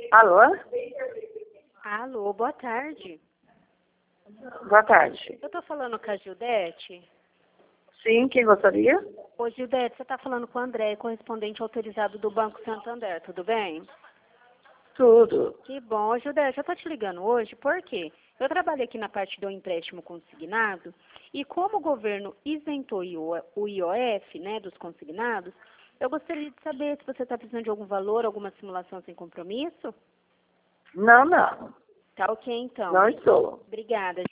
Alô? Alô, boa tarde. Boa tarde. Eu tô falando com a Gildete. Sim, quem gostaria? Ô, Gildete, você tá falando com o André, correspondente autorizado do Banco Santander, tudo bem? Tudo. Que bom. Ô, Gildete, eu tô te ligando hoje porque eu trabalho aqui na parte do empréstimo consignado e como o governo isentou o IOF, né, dos consignados, eu gostaria de saber se você está precisando de algum valor, alguma simulação sem compromisso. Não, não. Tá ok, então. Não estou. Obrigada.